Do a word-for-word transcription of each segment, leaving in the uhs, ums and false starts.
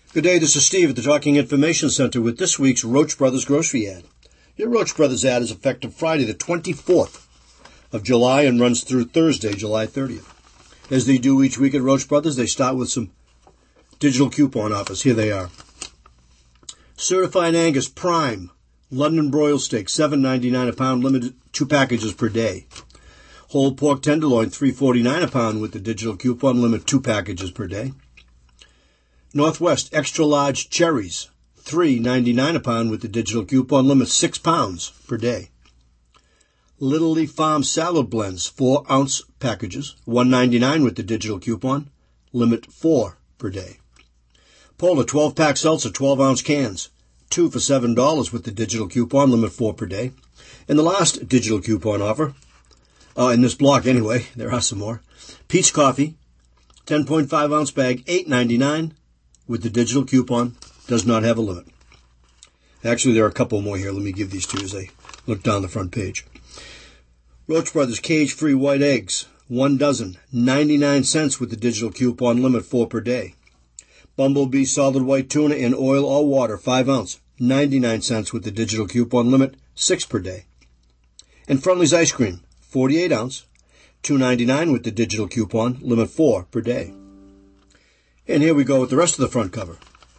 Good day, this is Steve at the Talking Information Center with this week's Roach Brothers grocery ad. Your Roach Brothers ad is effective Friday the twenty-fourth of July and runs through Thursday, July thirtieth. As they do each week at Roach Brothers, they start with some digital coupon offers. Here they are. Certified Angus Prime London broil steak, seven ninety-nine a pound, limited two packages per day. Whole pork tenderloin, three forty-nine a pound with the digital coupon, limit two packages per day. Northwest extra large cherries, three ninety-nine a pound with the digital coupon, limit six pounds per day. Little Leaf Farm salad blends, four ounce packages, one ninety-nine with the digital coupon, limit four per day. Polar twelve pack seltzer, twelve ounce cans, two for seven dollars with the digital coupon, limit four per day. And the last digital coupon offer, uh, in this block anyway, there are some more. Peach Coffee, ten point five ounce bag, eight ninety-nine with the digital coupon, does not have a limit. Actually, there are a couple more here. Let me give these to you as I look down the front page. Roach Brothers cage-free white eggs, one dozen, ninety-nine cents with the digital coupon, limit four per day. Bumblebee solid white tuna in oil or water, five ounce, ninety-nine cents with the digital coupon, limit six per day. And Friendly's ice cream, forty-eight ounce, two ninety-nine with the digital coupon, limit four per day. And here we go with the rest of the front cover.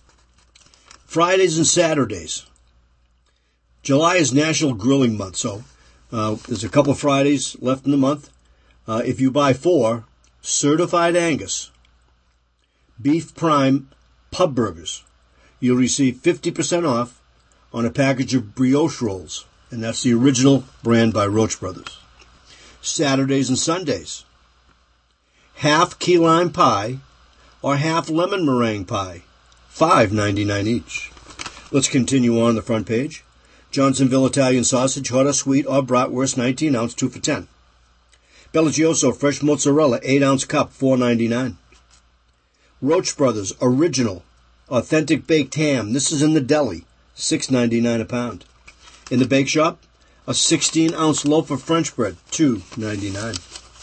Fridays and Saturdays. July is National Grilling Month, so uh, there's a couple Fridays left in the month. Uh, if you buy four Certified Angus Beef Prime Pub Burgers, you'll receive fifty percent off on a package of brioche rolls, and that's the original brand by Roach Brothers. Saturdays and Sundays. Half key lime pie or half lemon meringue pie, five ninety-nine each. Let's continue on the front page. Johnsonville Italian sausage, hot or sweet or bratwurst, nineteen ounce, two for ten. Bellagioso fresh mozzarella, eight ounce cup, four ninety-nine. Roach Brothers original authentic baked ham. This is in the deli, six ninety-nine a pound. In the bake shop, a sixteen ounce loaf of French bread, two ninety-nine.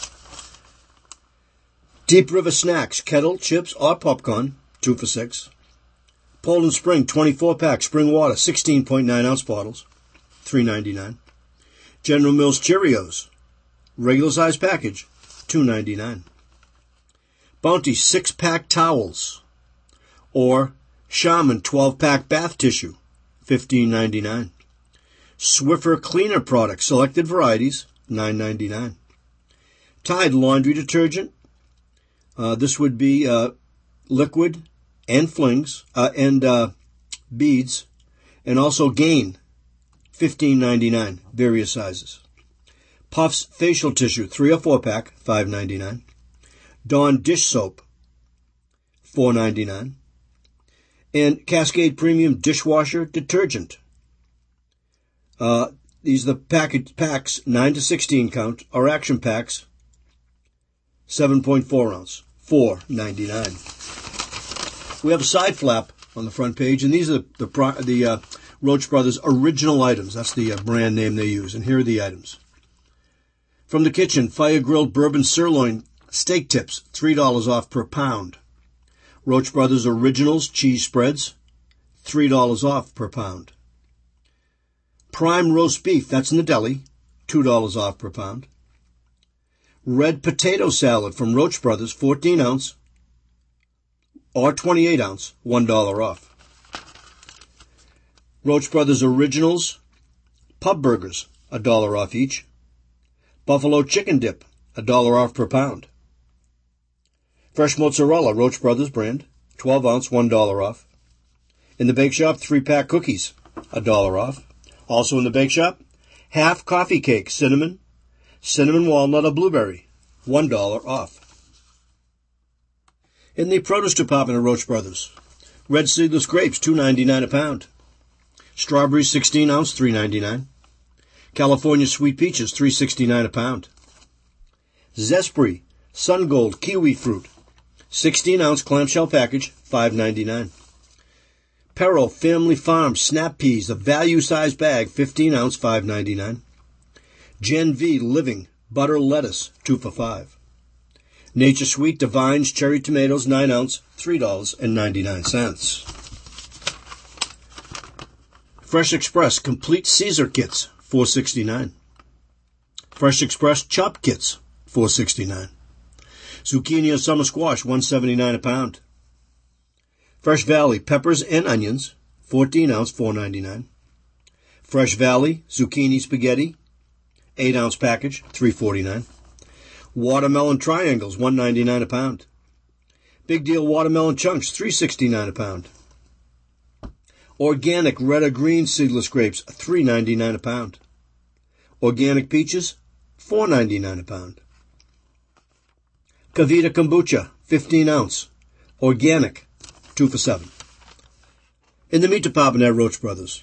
Deep River Snacks, kettle, chips, or popcorn, two for six. Poland Spring, twenty-four pack, spring water, sixteen point nine ounce bottles, three ninety-nine. General Mills Cheerios, regular size package, two ninety-nine. Bounty six pack towels, or Charmin twelve pack bath tissue, fifteen ninety-nine. Swiffer cleaner products, selected varieties, nine ninety-nine. Tide laundry detergent. Uh, this would be uh, liquid and flings uh, and uh, beads, and also Gain, fifteen ninety-nine, various sizes. Puffs facial tissue, three or four pack, five ninety-nine. Dawn dish soap, four ninety-nine. And Cascade Premium dishwasher detergent. Uh, these are the package packs, nine to sixteen count, or action packs, seven point four ounce. four ninety-nine. We have a side flap on the front page, and these are the the, the uh, Roach Brothers original items. That's the uh, brand name they use, and here are the items. From the kitchen, fire-grilled bourbon sirloin steak tips, three dollars off per pound. Roach Brothers Originals cheese spreads, three dollars off per pound. Prime roast beef, that's in the deli, two dollars off per pound. Red potato salad from Roach Brothers, fourteen ounce or twenty-eight ounce, one dollar off. Roach Brothers Originals pub burgers, a dollar off each. Buffalo chicken dip, a dollar off per pound. Fresh mozzarella, Roach Brothers brand, twelve ounce, one dollar off. In the bake shop, three pack cookies, a dollar off. Also in the bake shop, half coffee cake, cinnamon, cinnamon walnut or blueberry, one dollar off. In the produce department of Roach Brothers, red seedless grapes, two ninety-nine a pound. Strawberries, sixteen ounce, three ninety-nine. California sweet peaches, three sixty-nine a pound. Zespri Sun Gold kiwi fruit, sixteen ounce clamshell package, five ninety-nine. Perro Family Farm snap peas, a value size bag, fifteen ounce, five ninety-nine. Gen V Living butter lettuce, two for five. Nature Sweet Divines cherry tomatoes, nine ounce, three dollars and ninety-nine cents. Fresh Express Complete Caesar Kits, four sixty-nine. Fresh Express Chopped Kits, four sixty-nine. Zucchini and summer squash, one seventy-nine a pound. Fresh Valley peppers and onions, fourteen ounce, four ninety-nine. Fresh Valley zucchini spaghetti, eight ounce package, three forty-nine. Watermelon triangles, one ninety-nine a pound. Big Deal watermelon chunks, three sixty-nine a pound. Organic red or green seedless grapes, three ninety-nine a pound. Organic peaches, four ninety-nine a pound. Kavita kombucha, fifteen ounce, organic, two for seven. In the meat department at Roach Brothers,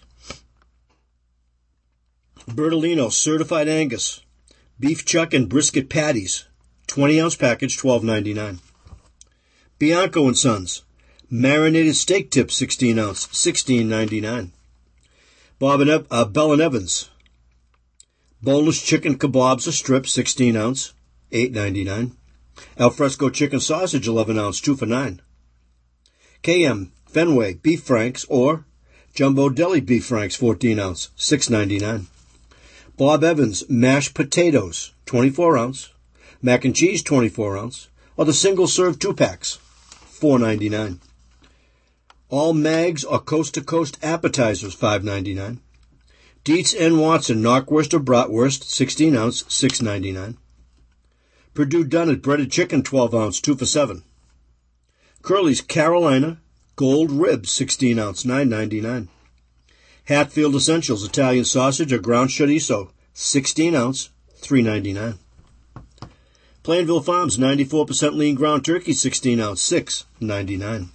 Bertolino Certified Angus beef chuck and brisket patties, twenty ounce package, twelve ninety-nine. Bianco and Sons marinated steak tips, sixteen ounce, sixteen ninety-nine. Bob and Ev- uh, Bell and Evans boneless chicken kebabs a strip, sixteen ounce, eight ninety-nine. Alfresco chicken sausage, eleven ounce, two for nine. K M Fenway beef franks or jumbo deli beef franks, fourteen ounce, six ninety-nine. Bob Evans mashed potatoes, twenty-four ounce. Mac and cheese, twenty-four ounce. Or the single serve two packs, four ninety-nine. All Mags or Coast to Coast appetizers, five ninety-nine. Dietz and Watson knockwurst or bratwurst, sixteen ounce, six ninety-nine. Purdue Dunnett breaded chicken, twelve ounce, two for seven. Curly's Carolina gold ribs, sixteen ounce, nine ninety-nine. Hatfield Essentials Italian sausage or ground chorizo, sixteen ounce, three ninety-nine. Plainville Farms ninety-four percent lean ground turkey, sixteen ounce, six ninety-nine.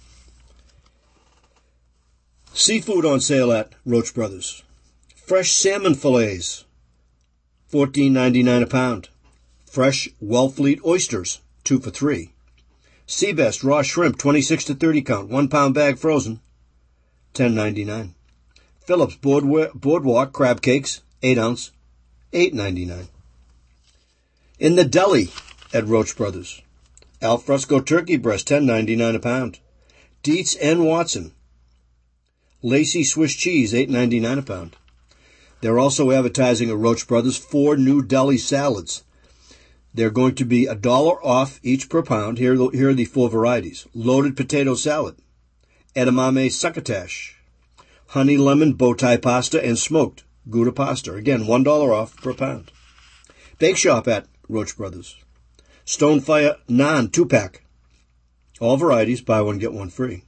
Seafood on sale at Roach Brothers. Fresh salmon fillets, fourteen ninety-nine a pound. Fresh Wellfleet oysters, two for three. Seabest raw shrimp, twenty-six to thirty count, one pound bag frozen, ten ninety-nine. Phillips Boardwa- Boardwalk crab cakes, eight ounce, eight ninety-nine. In the deli at Roach Brothers, Alfresco turkey breast, ten ninety-nine a pound. Dietz and Watson Lacey Swiss cheese, eight ninety-nine a pound. They're also advertising at Roach Brothers four new deli salads. They're going to be a dollar off each per pound. Here, here are the four varieties. Loaded potato salad, edamame succotash, honey lemon bow tie pasta, and smoked Gouda pasta. Again, one dollar off per pound. Bake Shop at Roach Brothers. Stonefire Naan two-pack. All varieties, buy one, get one free.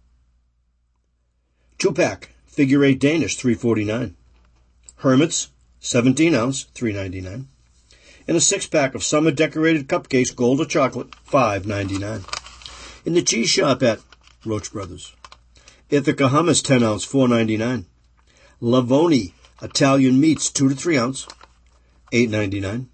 Two-pack, figure eight Danish, three forty-nine. Hermit's, seventeen ounce, three ninety-nine. And a six-pack of summer decorated cupcakes, gold or chocolate, five ninety-nine. In the cheese shop at Roach Brothers. Ithaca hummus, ten ounce, four ninety-nine. Lavoni Italian meats, two to three ounce, eight ninety-nine.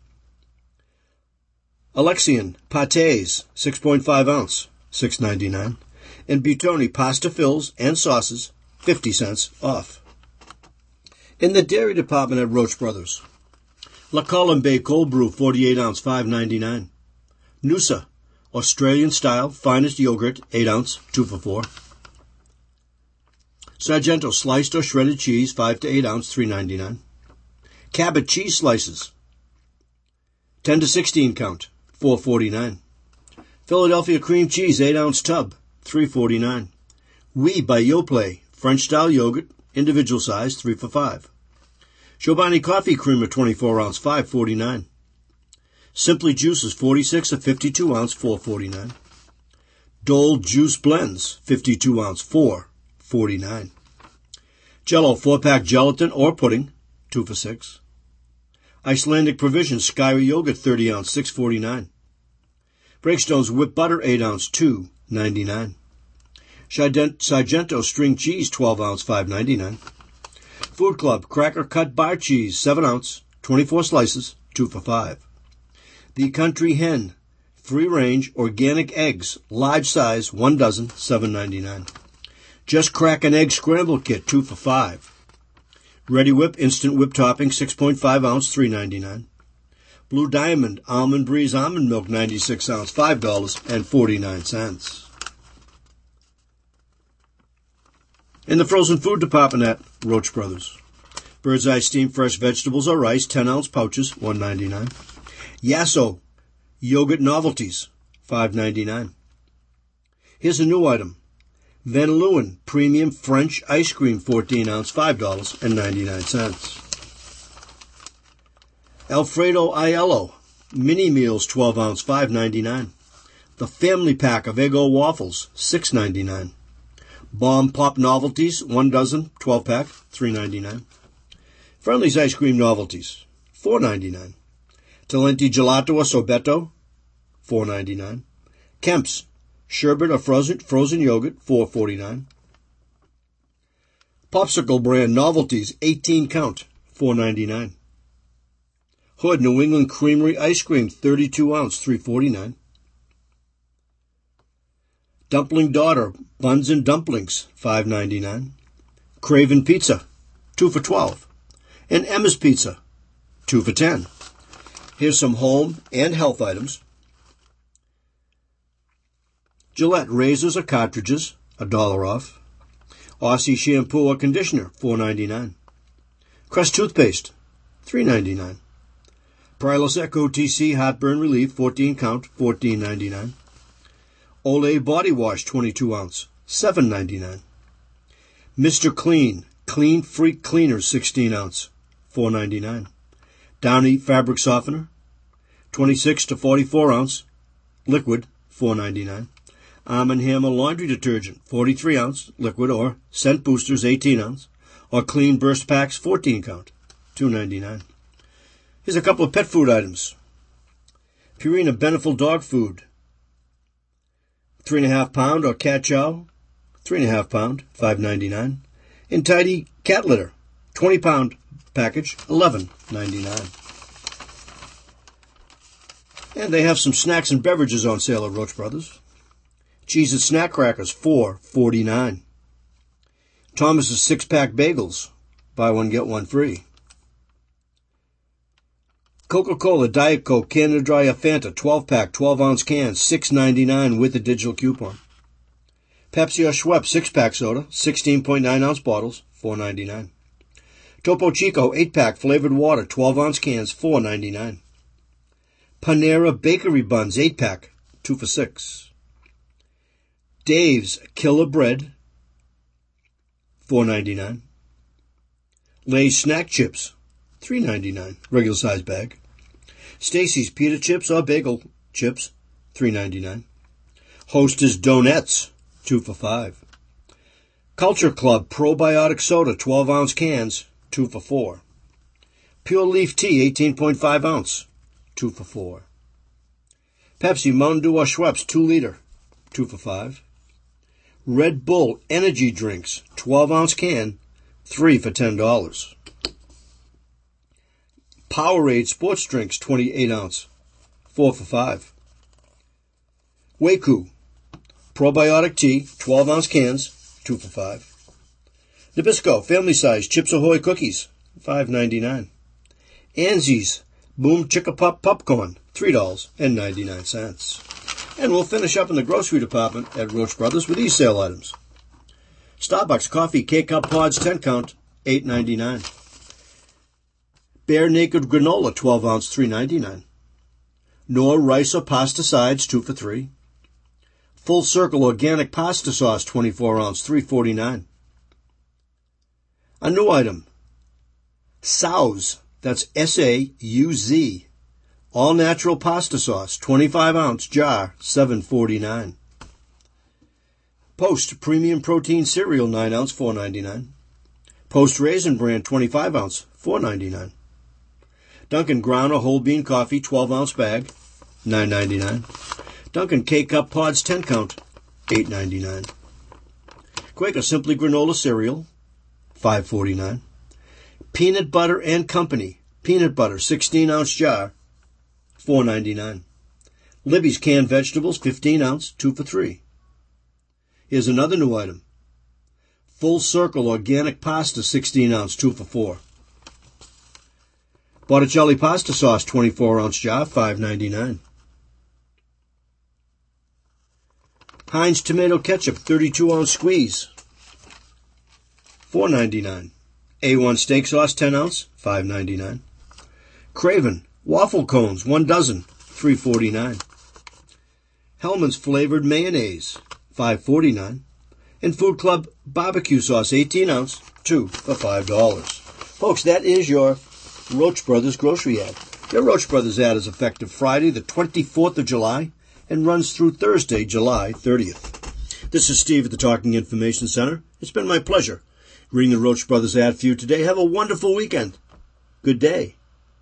Alexian pâtés, six point five ounce, six ninety-nine. And Buitoni pasta fills and sauces, fifty cents off. In the dairy department at Roach Brothers, La Colombe cold brew, forty-eight ounce, five ninety-nine. Noosa Australian style finest yogurt, eight ounce, two for four. Sargento sliced or shredded cheese, five to eight ounce, three ninety-nine. Cabot cheese slices, ten to sixteen count, four forty-nine. Philadelphia cream cheese, eight ounce tub, three forty-nine. Oui by Yoplait French style yogurt, individual size, three for five. Chobani coffee creamer, twenty-four ounce, five forty-nine. Simply Juices, forty-six or fifty-two ounce, four forty-nine. Dole Juice Blends, fifty-two ounce, four forty-nine. Jello four-pack gelatin or pudding, two for six. Icelandic Provisions Skyra yogurt, thirty ounce, six forty-nine. Breakstone's whipped butter, eight ounce, two ninety-nine. Sargento string cheese, twelve ounce, five ninety-nine. Food Club cracker cut bar cheese, seven ounce, twenty-four slices, two for five. The Country Hen free range organic eggs, large size, one dozen, seven ninety-nine. Just Crack an Egg scramble kit, two for five. Ready Whip instant whip topping, six point five ounce, three ninety-nine. Blue Diamond almond breeze almond milk, ninety-six ounce, five dollars and forty-nine cents. In the frozen food department at Roach Brothers. Bird's Eye steamed fresh vegetables or rice, ten ounce pouches, one ninety-nine. Yasso yogurt novelties, five ninety-nine. Here's a new item. Van Leeuwen premium French ice cream, fourteen ounce, five dollars and ninety-nine cents. Alfredo Aiello mini meals, twelve ounce, five ninety-nine. The family pack of Eggo waffles, six ninety-nine. Bomb Pop Novelties, one dozen, twelve pack, three ninety-nine. Friendly's Ice Cream Novelties, four ninety-nine. Talenti Gelato or Sorbetto, four ninety-nine. Kemp's Sherbet or frozen, frozen yogurt, four forty-nine. Popsicle brand Novelties, eighteen count, four ninety-nine. Hood New England Creamery Ice Cream, thirty-two ounce, three forty-nine. Dumpling Daughter Buns and Dumplings, five ninety-nine. Craven Pizza, two for twelve. And Emma's Pizza, two for ten. Here's some home and health items. Gillette razors or cartridges, a dollar off. Aussie shampoo or conditioner, four ninety-nine. Crest toothpaste, three ninety-nine. Prilosec O T C heartburn relief, fourteen count, fourteen ninety-nine. Olay body wash, twenty-two ounce, seven ninety-nine. Mister Clean Clean Freak Cleaner, sixteen ounce, four ninety-nine. Downy fabric softener, twenty-six to forty-four ounce, liquid, four ninety-nine. Arm and Hammer laundry detergent, forty-three ounce, liquid, or scent boosters, eighteen ounce, or clean burst packs, fourteen count, two ninety-nine. Here's a couple of pet food items. Purina Beneful dog food, three and a half pound, or cat chow, three and a half pound, five ninety-nine. And Tidy cat litter, twenty pound package, eleven ninety-nine. And they have some snacks and beverages on sale at Roach Brothers. Cheez-It Snack Crackers, four forty-nine. Thomas's six-pack bagels, buy one, get one free. Coca-Cola Diet Coke Canada Dry or Fanta, twelve-pack, twelve ounce cans, six ninety-nine with a digital coupon. Pepsi or Schweppes six-pack soda, sixteen point nine ounce bottles, four ninety-nine. Topo Chico eight-pack flavored water, twelve ounce cans, four ninety-nine. Panera Bakery Buns eight-pack, two for six. Dave's Killer Bread, four ninety-nine. Lay's Snack Chips, three ninety-nine, regular size bag. Stacy's Pita Chips or Bagel Chips, three ninety-nine. Hostess Donuts, two for five. Culture Club Probiotic Soda, twelve ounce cans, two for four. Pure Leaf Tea, eighteen point five ounce, two for four. Pepsi Mountain Dew or Schweppes, two liter, two for five. Red Bull Energy Drinks, twelve ounce can, three for ten dollars. Powerade Sports Drinks, twenty-eight ounce, four for five. Waku Probiotic Tea, twelve ounce cans, two for five. Nabisco Family Size Chips Ahoy Cookies, five ninety-nine. Anzi's Boom Chicka Pop Popcorn, three dollars and ninety-nine cents. And we'll finish up in the grocery department at Roach Brothers with these sale items. Starbucks Coffee K-Cup Pods ten count, eight ninety-nine. Bare Naked Granola twelve ounce, three ninety-nine. Knorr Rice or Pasta Sides, two for three. Full Circle Organic Pasta Sauce twenty-four ounce, three forty-nine. A new item. Sauz, that's S A U Z. All natural pasta sauce, twenty-five ounce jar, seven forty-nine. Post Premium Protein Cereal, nine ounce, four ninety-nine. Post Raisin Bran, twenty-five ounce, four ninety-nine. Dunkin' Ground or Whole Bean Coffee, twelve ounce bag, nine ninety-nine. Dunkin' K-Cup Pods, ten count, eight ninety-nine. Quaker Simply Granola Cereal, five forty-nine. Peanut Butter and Company, Peanut Butter, sixteen ounce jar, four ninety-nine. Libby's Canned Vegetables, fifteen ounce, two for three. Here's another new item. Full Circle Organic Pasta, sixteen ounce, two for four. Botticelli Pasta Sauce, twenty-four ounce jar, five ninety-nine. Heinz Tomato Ketchup, thirty-two ounce squeeze, four ninety-nine. A one steak sauce, ten ounce, five ninety-nine. Craven waffle cones, one dozen, three forty-nine. Hellman's flavored mayonnaise, five forty-nine. And Food Club barbecue sauce, eighteen ounce, two for five dollars. Folks, that is your Roach Brothers grocery ad. Your Roach Brothers ad is effective Friday, the twenty-fourth of July, and runs through Thursday, July thirtieth. This is Steve at the Talking Information Center. It's been my pleasure reading the Roach Brothers ad for you today. Have a wonderful weekend. Good day.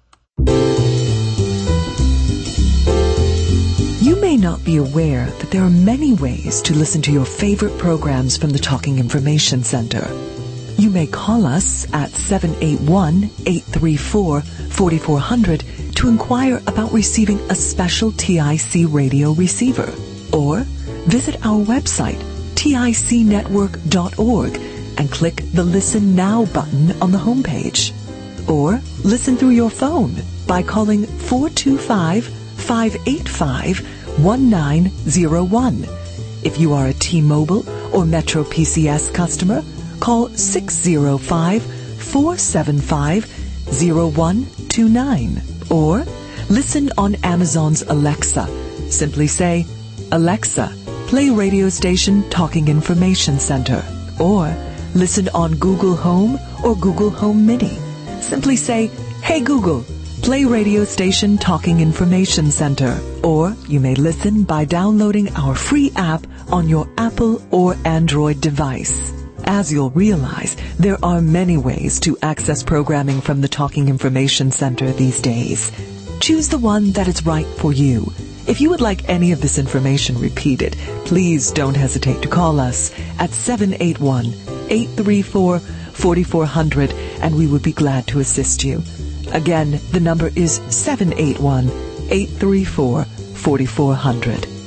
You may not be aware that there are many ways to listen to your favorite programs from the Talking Information Center. You may call us at seven eight one, eight three four, four four zero zero to inquire about receiving a special T I C radio receiver. Or visit our website, tic network dot org, and click the Listen Now button on the homepage. Or listen through your phone by calling four two five, five eight five, one nine zero one. If you are a T-Mobile or Metro P C S customer, call six zero five, four seven five, zero one two nine. Or listen on Amazon's Alexa. Simply say, Alexa, play radio station Talking Information Center. Or listen on Google Home or Google Home Mini. Simply say, Hey Google, play radio station Talking Information Center. Or you may listen by downloading our free app on your Apple or Android device. As you'll realize, there are many ways to access programming from the Talking Information Center these days. Choose the one that is right for you. If you would like any of this information repeated, please don't hesitate to call us at seven eight one, eight three four, four four zero zero and we would be glad to assist you. Again, the number is seven eight one, eight three four, four four zero zero.